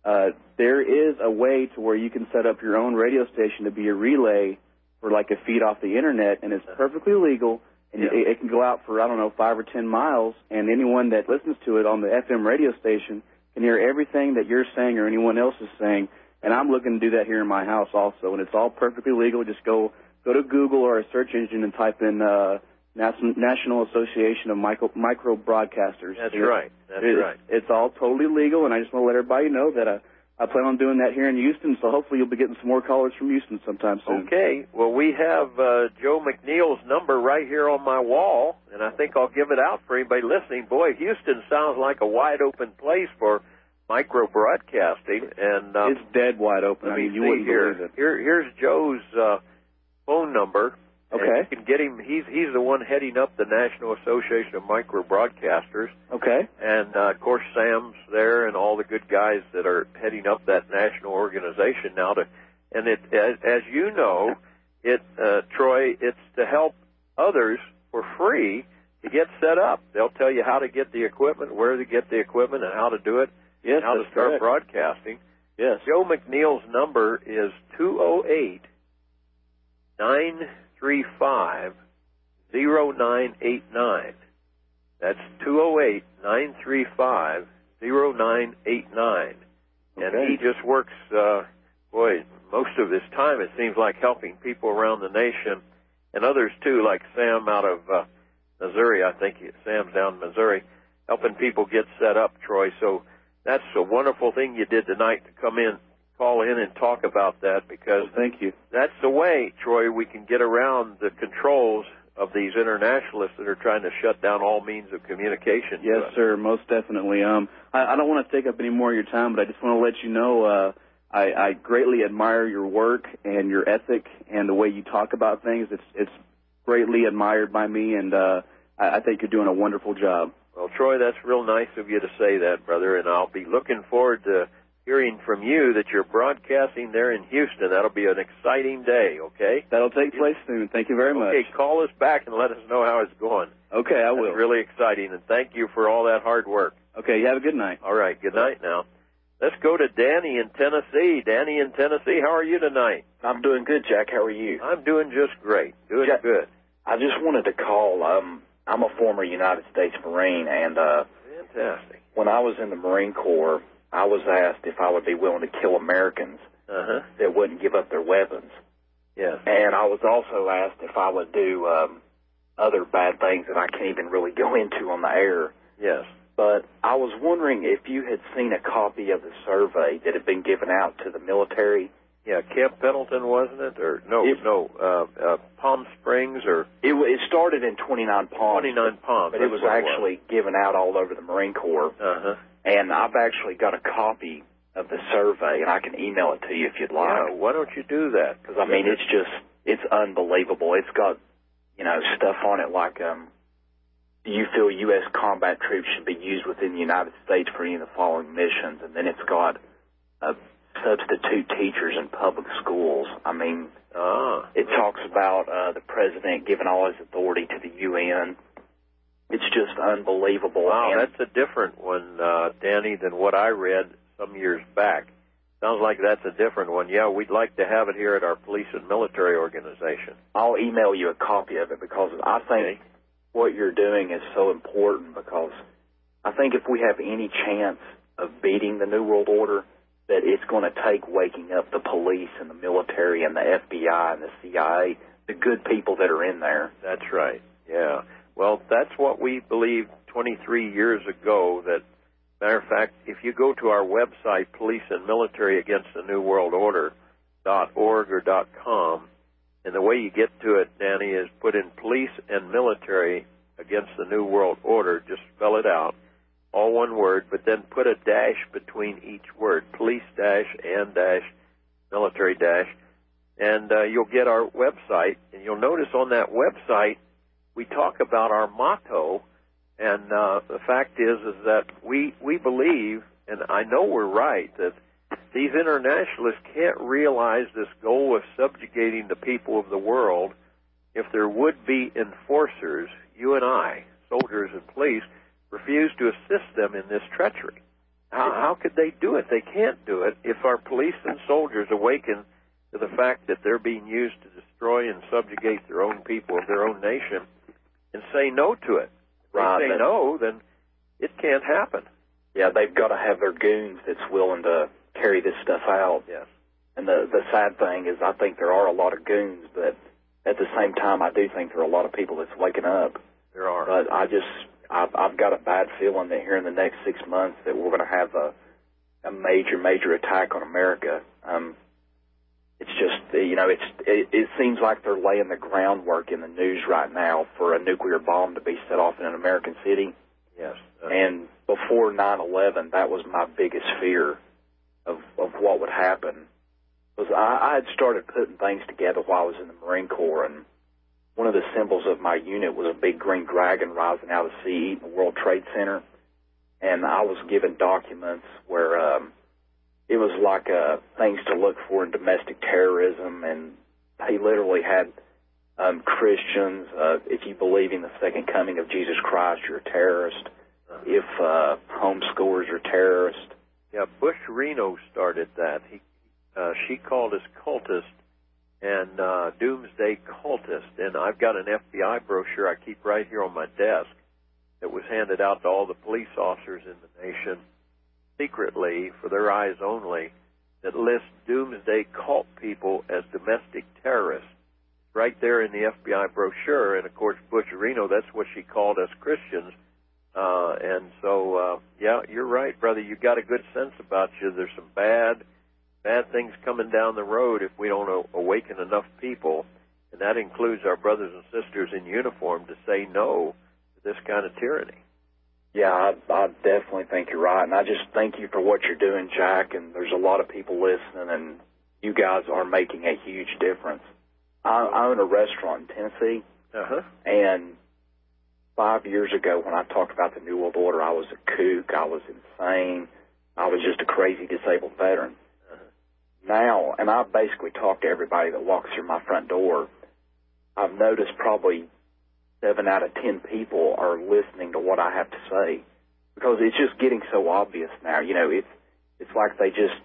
S17: there is a way to where you can set up your own radio station to be a relay for like a feed off the internet, and it's perfectly legal, and it can go out for, 5 or 10 miles, and anyone that listens to it on the FM radio station can hear everything that you're saying or anyone else is saying, and I'm looking to do that here in my house also, and it's all perfectly legal. Just go to Google or a search engine and type in National Association of Micro Broadcasters.
S1: That's right.
S17: It's all totally legal, and I just want to let everybody know that I plan on doing that here in Houston, so hopefully you'll be getting some more callers from Houston sometime soon.
S1: Okay. Well, we have Joe McNeil's number right here on my wall, and I think I'll give it out for anybody listening. Boy, Houston sounds like a wide-open place for micro broadcasting. And
S17: it's dead wide open. I mean, you wouldn't believe it.
S1: Here's Joe's phone number.
S17: Okay.
S1: You can get him. He's the one heading up the National Association of Micro Broadcasters.
S17: Okay.
S1: And of course Sam's there, and all the good guys that are heading up that national organization now. As you know, Troy, it's to help others for free to get set up. They'll tell you how to get the equipment, where to get the equipment, and how to do it.
S17: Yes,
S1: and how to start broadcasting.
S17: Yes.
S1: Joe McNeil's number is 208-935-0989. That's 208-935-0989. And he just works, most of his time, it seems like, helping people around the nation, and others too, like Sam out of Missouri. I think Sam's down in Missouri, helping people get set up, Troy. So that's a wonderful thing you did tonight to call in and talk about that, because
S17: thank you.
S1: That's the way, Troy, we can get around the controls of these internationalists that are trying to shut down all means of communication.
S17: Yes, sir, most definitely. I don't want to take up any more of your time, but I just want to let you know I greatly admire your work and your ethic and the way you talk about things. It's greatly admired by me, and I think you're doing a wonderful job.
S1: Well, Troy, that's real nice of you to say that, brother, and I'll be looking forward to hearing from you that you're broadcasting there in Houston. That'll be an exciting day, okay?
S17: That'll take place soon. Thank you very much.
S1: Okay, call us back and let us know how it's going.
S17: Okay, I will.
S1: That's really exciting, and thank you for all that hard work.
S17: Okay, you have a good night.
S1: All right, good night now. Let's go to Danny in Tennessee. Danny in Tennessee, how are you tonight?
S18: I'm doing good, Jack. How are you?
S1: I'm doing just great. Doing
S18: Jack,
S1: good.
S18: I just wanted to call. I'm a former United States Marine, and
S1: fantastic.
S18: When I was in the Marine Corps, I was asked if I would be willing to kill Americans that wouldn't give up their weapons.
S1: Yes.
S18: And I was also asked if I would do other bad things that I can't even really go into on the air.
S1: Yes.
S18: But I was wondering if you had seen a copy of the survey that had been given out to the military.
S1: Yeah, Camp Pendleton, wasn't it? Or Palm Springs, or
S18: it started in 29 Palms.
S1: 29 Palms,
S18: but it was actually given out all over the Marine Corps. And I've actually got a copy of the survey, and I can email it to you if you'd like.
S1: Yeah, why don't you do that?
S18: Because, I mean, it's unbelievable. It's got, stuff on it like, do you feel U.S. combat troops should be used within the United States for any of the following missions? And then it's got substitute teachers in public schools. I mean, it talks about the president giving all his authority to the UN. It's just unbelievable.
S1: Wow, that's a different one, Danny, than what I read some years back. Sounds like that's a different one. Yeah, we'd like to have it here at our police and military organization.
S18: I'll email you a copy of it, because I think what you're doing is so important, because I think if we have any chance of beating the New World Order, that it's going to take waking up the police and the military and the FBI and the CIA, the good people that are in there.
S1: That's right, yeah. Well, that's what we believed 23 years ago. That, matter of fact, if you go to our website, Police and Military Against the New World Order.org or .com, and the way you get to it, Danny, is put in Police and Military Against the New World Order. Just spell it out, all one word, but then put a dash between each word, police dash and dash, military dash, and you'll get our website. And you'll notice on that website, we talk about our motto, and the fact is that we believe, and I know we're right, that these internationalists can't realize this goal of subjugating the people of the world if their would-be enforcers, you and I, soldiers and police, refuse to assist them in this treachery. How could they do it? They can't do it if our police and soldiers awaken to the fact that they're being used to destroy and subjugate their own people of their own nation and say no to it. If they say no, then it can't happen.
S18: Yeah, they've got to have their goons that's willing to carry this stuff out.
S1: Yes.
S18: And the sad thing is I think there are a lot of goons, but at the same time I do think there are a lot of people that's waking up.
S1: There are.
S18: But I've got a bad feeling that here in the next 6 months that we're going to have a major attack on America. It's just, it seems like they're laying the groundwork in the news right now for a nuclear bomb to be set off in an American city.
S1: Yes.
S18: And before 9/11, that was my biggest fear of what would happen. Because I had started putting things together while I was in the Marine Corps, and one of the symbols of my unit was a big green dragon rising out of the sea eating the World Trade Center. And I was given documents where it was like things to look for in domestic terrorism, and he literally had Christians, if you believe in the second coming of Jesus Christ, you're a terrorist. If homeschoolers are terrorists.
S1: Yeah, Bush Reno started that. She called us cultists and doomsday cultists. And I've got an FBI brochure I keep right here on my desk that was handed out to all the police officers in the nation secretly, for their eyes only, that lists doomsday cult people as domestic terrorists. Right there in the FBI brochure, and of course Bush Reno, that's what she called us Christians. And so, yeah, you're right, brother. You've got a good sense about you. There's some bad things coming down the road if we don't awaken enough people, and that includes our brothers and sisters in uniform, to say no to this kind of tyranny.
S18: Yeah, I definitely think you're right, and I just thank you for what you're doing, Jack, and there's a lot of people listening, and you guys are making a huge difference. I own a restaurant in Tennessee, and 5 years ago when I talked about the New World Order, I was a kook, I was insane, I was just a crazy disabled veteran. Now, and I basically talk to everybody that walks through my front door, I've noticed probably 7 out of 10 people are listening to what I have to say, because it's just getting so obvious now. You know, it's like they just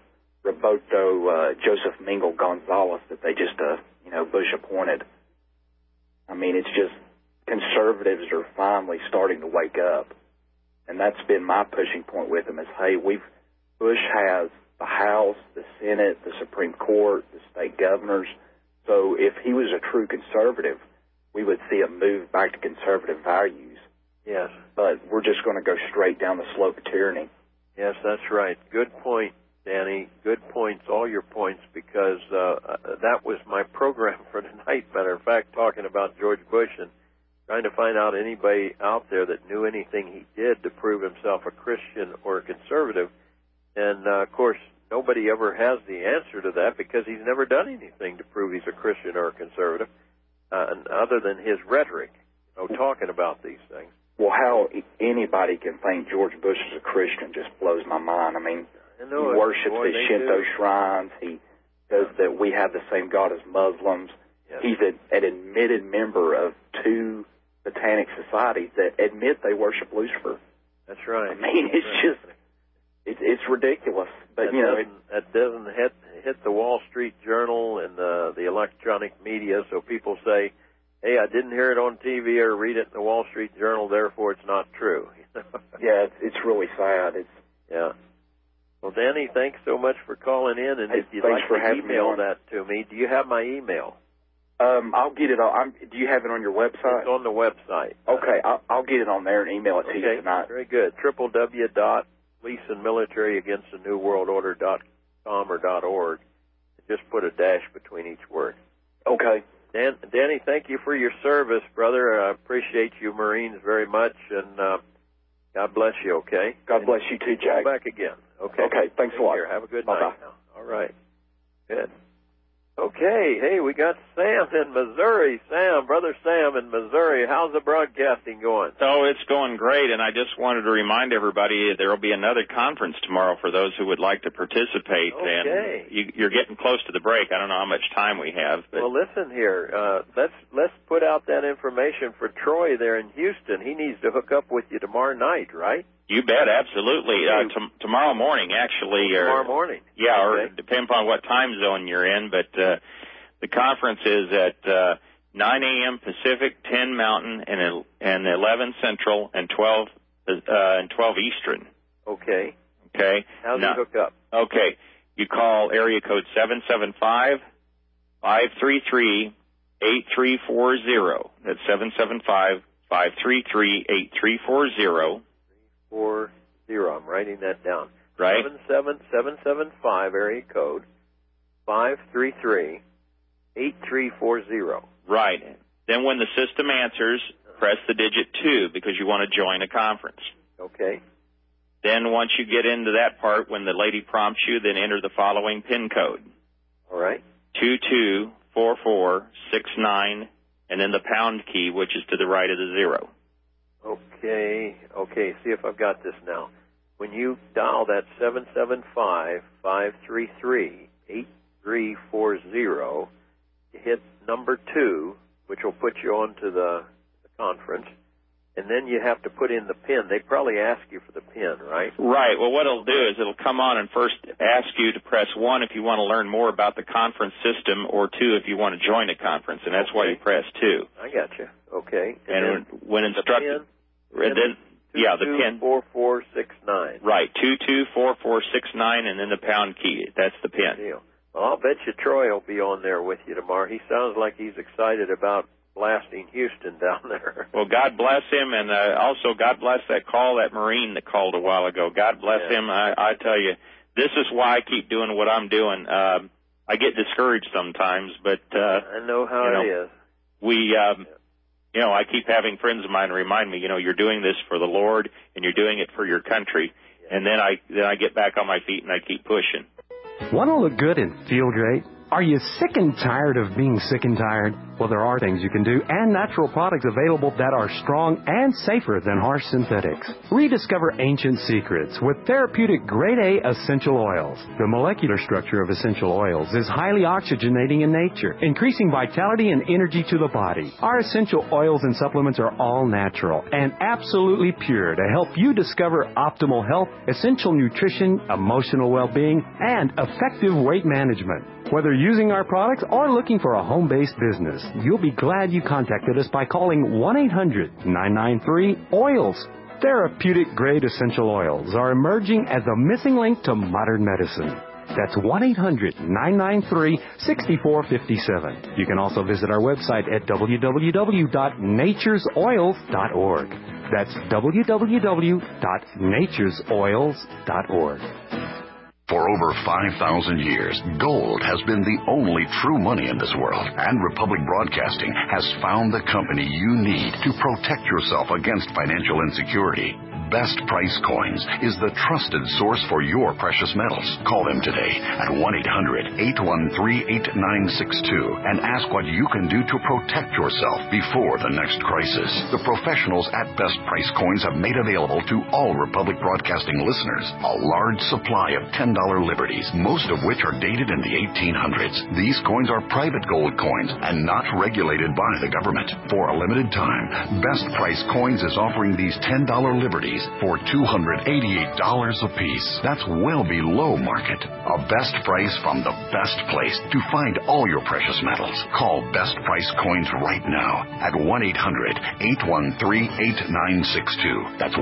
S18: Roberto Joseph Mingle Gonzalez that they just Bush appointed. I mean, it's just conservatives are finally starting to wake up, and that's been my pushing point with them. Is hey, Bush has the House, the Senate, the Supreme Court, the state governors. So if he was a true conservative, we would see a move back to conservative values.
S1: Yes.
S18: But we're just going to go straight down the slope of tyranny.
S1: Yes, that's right. Good point, Danny. Good points, all your points, because that was my program for tonight. Matter of fact, talking about George Bush and trying to find out anybody out there that knew anything he did to prove himself a Christian or a conservative. And, of course, nobody ever has the answer to that, because he's never done anything to prove he's a Christian or a conservative, other than his rhetoric, talking about these things.
S18: Well, how anybody can think George Bush is a Christian just blows my mind. I mean, he worships at Shinto shrines. He says that we have the same God as Muslims. Yes. He's an admitted member of 2 satanic societies that admit they worship Lucifer.
S1: That's right.
S18: I mean, it's ridiculous. But
S1: that doesn't hit the Wall Street Journal and the electronic media, so people say, hey, I didn't hear it on TV or read it in the Wall Street Journal, therefore it's not true.
S18: Yeah, it's really sad.
S1: Yeah. Well, Danny, thanks so much for calling in, and if you'd like to email that to me, do you have my email?
S18: I'll get it on. Do you have it on your website?
S1: It's on the website.
S18: Okay, I'll get it on there and email it to you tonight.
S1: Very good. www.policeandmilitaryagainsttheNewWorldOrder.com or .org. Just put a dash between each word.
S18: Okay.
S1: Danny, thank you for your service, brother. I appreciate you Marines very much, and God bless you, okay?
S18: God bless you too, Jack.
S1: Call back again, okay?
S18: Okay, thanks a lot.
S1: Here, have a good
S18: Bye-bye.
S1: night now. All right. Good. Okay, hey, we got Sam in Missouri. Brother Sam in Missouri. How's the broadcasting going?
S19: Oh, it's going great, and I just wanted to remind everybody there will be another conference tomorrow for those who would like to participate.
S1: Okay.
S19: And you're getting close to the break. I don't know how much time we have. But...
S1: Well, listen here. Let's put out that information for Troy there in Houston. He needs to hook up with you tomorrow night, right?
S19: You bet, absolutely. Tomorrow morning, actually.
S1: Tomorrow morning?
S19: Yeah,
S1: okay.
S19: Or depending upon what time zone you're in, but the conference is at 9 a.m. Pacific, 10 Mountain, and 11 Central, and 12 Eastern.
S1: Okay.
S19: Okay.
S1: How's it hook up?
S19: Okay. You call area code 775-533-8340. That's 775-533-8340.
S1: 40. I'm writing that down.
S19: Right.
S1: 775 area code 533-8340.
S19: Right. Then when the system answers, press the digit 2 because you want to join a conference.
S1: Okay.
S19: Then once you get into that part, when the lady prompts you, then enter the following PIN code.
S1: All right.
S19: 224469, and then the pound key, which is to the right of the 0.
S1: Okay. See if I've got this now. When you dial that 775-533-8340, you hit number 2, which will put you onto the conference, and then you have to put in the PIN. They probably ask you for the PIN, right?
S19: Right. Well, what it'll do is it'll come on and first ask you to press 1 if you want to learn more about the conference system, or 2 if you want to join a conference, and that's why you press 2.
S1: I got you. Okay.
S19: And when instructed, the PIN
S1: 224469.
S19: Right, 224469, and then the pound key. That's the PIN.
S1: Deal. Well, I'll bet you Troy will be on there with you tomorrow. He sounds like he's excited about blasting Houston down there.
S19: Well, God bless him, and also God bless that Marine that called a while ago. God bless him. I tell you, this is why I keep doing what I'm doing. I get discouraged sometimes, but
S1: I know how it is.
S19: I keep having friends of mine remind me, you're doing this for the Lord, and you're doing it for your country. Yeah. And then I get back on my feet and I keep pushing.
S20: Want to look good and feel great? Are you sick and tired of being sick and tired? Well, there are things you can do and natural products available that are strong and safer than harsh synthetics. Rediscover ancient secrets with therapeutic grade A essential oils. The molecular structure of essential oils is highly oxygenating in nature, increasing vitality and energy to the body. Our essential oils and supplements are all natural and absolutely pure to help you discover optimal health, essential nutrition, emotional well-being, and effective weight management. Whether using our products or looking for a home-based business, you'll be glad you contacted us by calling 1-800-993-OILS. Therapeutic-grade essential oils are emerging as a missing link to modern medicine. That's 1-800-993-6457. You can also visit our website at www.naturesoils.org. That's www.naturesoils.org.
S8: For over 5,000 years, gold has been the only true money in this world, and Republic Broadcasting has found the company you need to protect yourself against financial insecurity. Best Price Coins is the trusted source for your precious metals. Call them today at 1-800-813-8962 and ask what you can do to protect yourself before the next crisis. The professionals at Best Price Coins have made available to all Republic Broadcasting listeners a large supply of $10 liberties, most of which are dated in the 1800s. These coins are private gold coins and not regulated by the government. For a limited time, Best Price Coins is offering these $10 liberties for $288 apiece. That's well below market. A best price from the best place to find all your precious metals. Call Best Price Coins right now at 1-800-813-8962. That's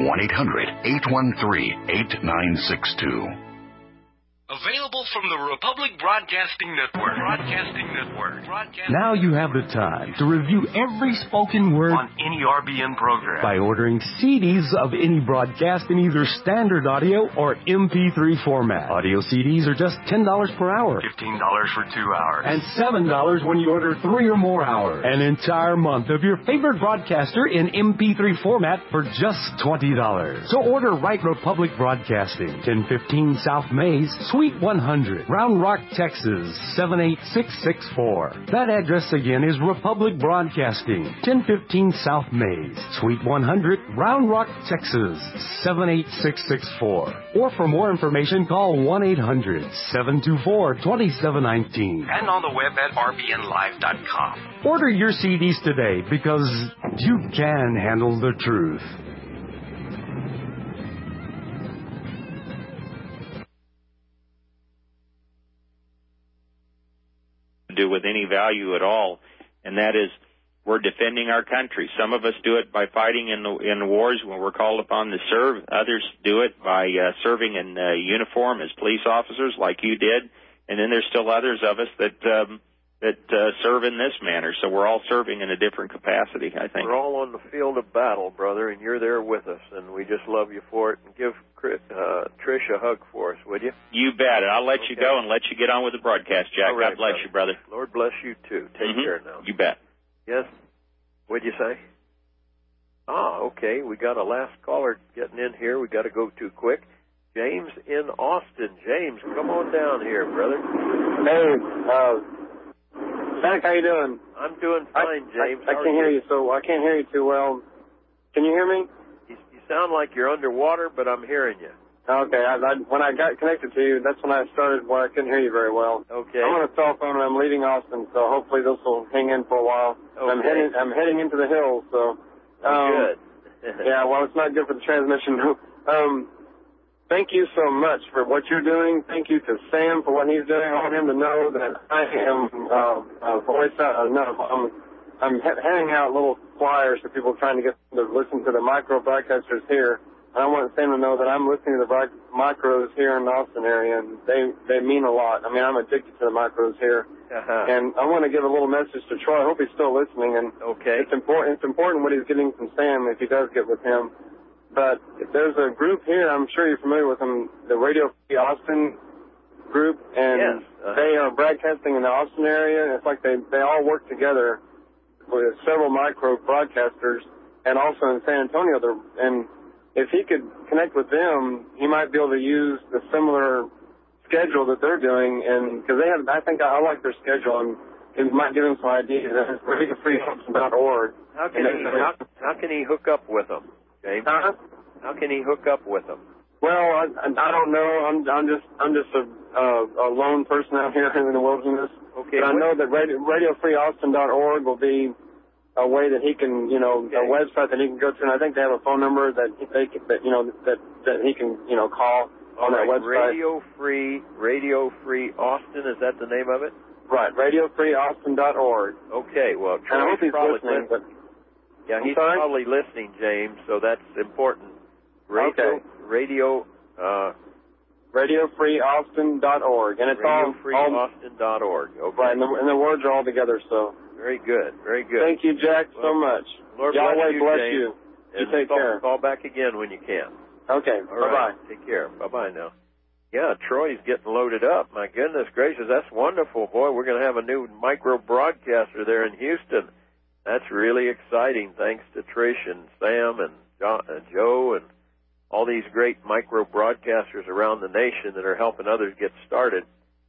S8: 1-800-813-8962.
S21: Available from the Republic Broadcasting Network.
S20: Now you have the time to review every spoken word
S21: on any RBN program
S20: by ordering CDs of any broadcast in either standard audio or MP3 format. Audio CDs are just $10 per hour.
S21: $15 for 2 hours.
S20: And $7 when you order 3 or more hours. An entire month of your favorite broadcaster in MP3 format for just $20. So order right Republic Broadcasting, 1015 South Mays, Suite 100, Round Rock, Texas, 78664. That address again is Republic Broadcasting, 1015 South Mays, Suite 100, Round Rock, Texas, 78664. Or for more information, call 1-800-724-2719.
S21: And on the web at rbnlive.com.
S20: Order your CDs today because you can handle the truth.
S19: do with any value at all, and that is we're defending our country. Some of us do it by fighting in the wars when we're called upon to serve. Others do it by serving in uniform as police officers, like you did. And then there's still others of us that serve in this manner. So we're all serving in a different capacity, I think.
S1: We're all on the field of battle, brother, and you're there with us, and we just love you for it. And give Trish a hug for us, would you?
S19: You bet. I'll let you go and let you get on with the broadcast, Jack.
S1: Right,
S19: God bless you, brother.
S1: Lord bless you, too. Take care now.
S19: You bet.
S1: Yes? What'd you say? Okay. We got a last caller getting in here. We got to go too quick. James in Austin. James, come on down here, brother.
S2: Hey, Zach, how you doing?
S1: I'm doing fine, James.
S2: I can't hear you, so I can't hear you too well. Can you hear me?
S1: You sound like you're underwater, but I'm hearing you.
S2: Okay. When I got connected to you, that's when I started where I couldn't hear you very well.
S1: Okay.
S2: I'm on a cell phone and I'm leaving Austin, so hopefully this will hang in for a while.
S1: Okay.
S2: I'm heading into the hills, so.
S1: Good.
S2: Yeah. Well, it's not good for the transmission. Thank you so much for what you're doing. Thank you to Sam for what he's doing. I want him to know that I am I'm handing out little flyers to people trying to get them to listen to the micro broadcasters here. And I want Sam to know that I'm listening to the micros here in the Austin area, and they mean a lot. I mean, I'm addicted to the micros here. And I want to give a little message to Troy. I hope he's still listening. And it's important what he's getting from Sam if he does get with him. But there's a group here, I'm sure you're familiar with them, the Radio Free Austin group, and they are broadcasting in the Austin area. It's like they all work together with several micro broadcasters, and also in San Antonio. And if he could connect with them, he might be able to use the similar schedule that they're doing, and because I think I like their schedule, and it might give him some ideas. It's RadioFreeAustin.org.
S1: How can he hook up with them? James? How can he hook up with them?
S2: Well, I don't know. I'm just a lone person out here in the wilderness.
S1: Okay.
S2: But I know that RadioFreeAustin.org will be a way that he can, a website that he can go to, and I think they have a phone number that he can, call on that website.
S1: Radio Free Austin. Is that the name of it?
S2: Right. RadioFreeAustin.org.
S1: Okay. Well,
S2: and I hope he's listening, but.
S1: Yeah, he's probably listening, James, so that's important.
S2: RadioFreeAustin.org, and it's
S1: RadioFreeAustin.org. Okay.
S2: Right, and the words are all together, so.
S1: Very good, very good.
S2: Thank you, Jack, so much.
S1: Lord
S2: Yahweh bless
S1: you.
S2: You take care.
S1: Call back again when you can.
S2: Okay,
S1: all right.
S2: Bye-bye.
S1: Take care. Bye-bye now. Yeah, Troy's getting loaded up. My goodness gracious, that's wonderful. Boy, we're going to have a new micro broadcaster there in Houston. That's really exciting, thanks to Trish and Sam and Joe and all these great micro broadcasters around the nation that are helping others get started.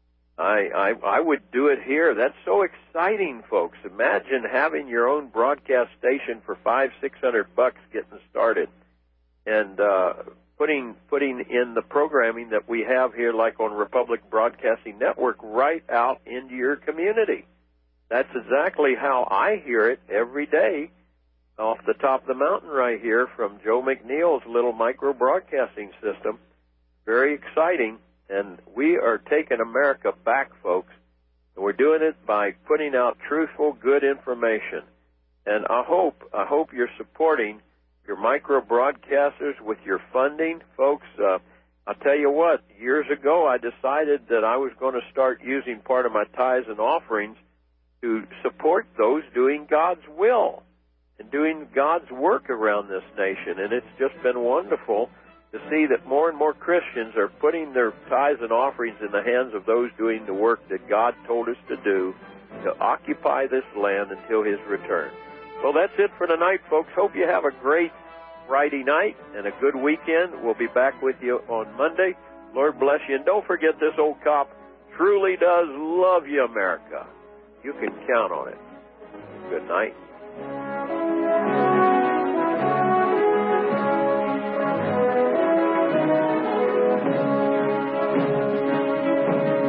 S1: I would do it here. That's so exciting, folks. Imagine having your own broadcast station for $500-600 getting started, and putting in the programming that we have here, like on Republic Broadcasting Network, right out into your community. That's exactly how I hear it every day off the top of the mountain right here from Joe McNeil's little micro broadcasting system. Very exciting, and we are taking America back, folks, and we're doing it by putting out truthful, good information. And I hope you're supporting your micro broadcasters with your funding, folks. I'll tell you what, years ago I decided that I was going to start using part of my tithes and offerings to support those doing God's will and doing God's work around this nation. And it's just been wonderful to see that more and more Christians are putting their tithes and offerings in the hands of those doing the work that God told us to do, to occupy this land until His return. Well, that's it for tonight, folks. Hope you have a great Friday night and a good weekend. We'll be back with you on Monday. Lord bless you. And don't forget, this old cop truly does love you, America. You can count on it. Good night.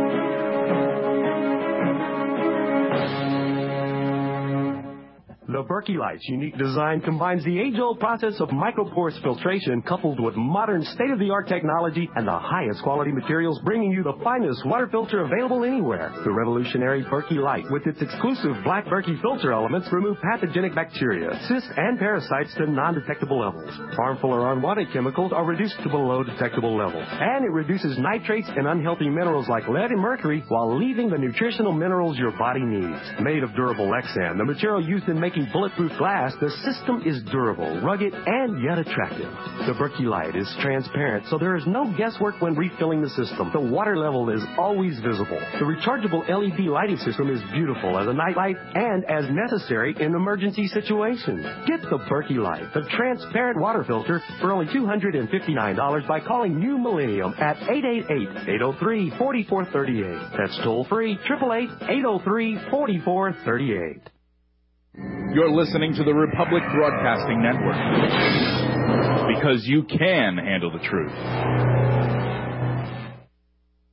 S22: The
S20: Berkey Light's unique design combines the age-old process of microporous filtration coupled with modern state-of-the-art technology and the highest quality materials, bringing you the finest water filter available anywhere. The revolutionary Berkey Light, with its exclusive black Berkey filter elements, remove pathogenic bacteria, cysts, and parasites to non-detectable levels. Harmful or unwanted chemicals are reduced to below detectable levels. And it reduces nitrates and unhealthy minerals like lead and mercury while leaving the nutritional minerals your body needs. Made of durable Lexan, the material used in making bulletproof glass, the system is durable, rugged, and yet attractive. The Berkey Light is transparent, so there is no guesswork when refilling the system. The water level is always visible. The rechargeable LED lighting system is beautiful as a night light and as necessary in emergency situations. Get the Berkey Light, the transparent water filter, for only $259 by calling New Millennium at 888-803-4438. That's toll-free, 888-803-4438.
S11: You're listening to the Republic Broadcasting Network. Because you can handle the truth.